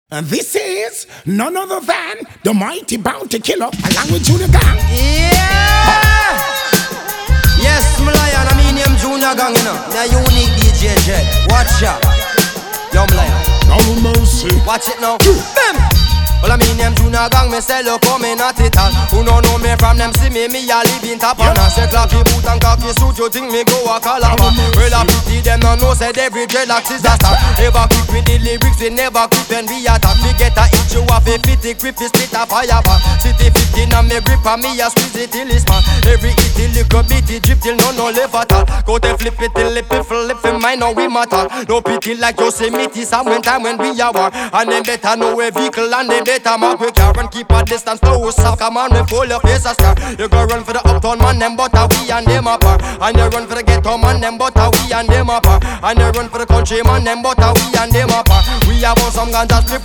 And this is none other than the mighty Bounty Killer, along with Junior Gang. Yeah! Yes, my lion, I mean him Junior Gang, you know. The unique DJ Jet. Watch out. Yo, my lion. No mercy. Watch it now. Bam! Well, I mean them Junior Gang, me say look coming at it all. Who no know me from them see me a live in top on. Say clappy boot and cocky suit, you think me go a calabar. Well, I pity them no know, said every dreadlocks is a star. Never quick with the lyrics, we never quick when we attack. We get a hit you off a fitty grip, we split a fire bar. City 15 and me grip and me a squeeze it till it's man. Every hit till lick up beat it drip till no left at all. Go to flip it till it flip in mine, now we matter. No pity like Yosemite, some time when we are war. And them better know a vehicle and them better mark we car and keep a distance to us. Come on, we full of face a star. You go run for the uptown man, them but we and them apart. And you run for the ghetto man, them but we and them apart. And you run for the country man, them but we and them apart. We have some ganja flip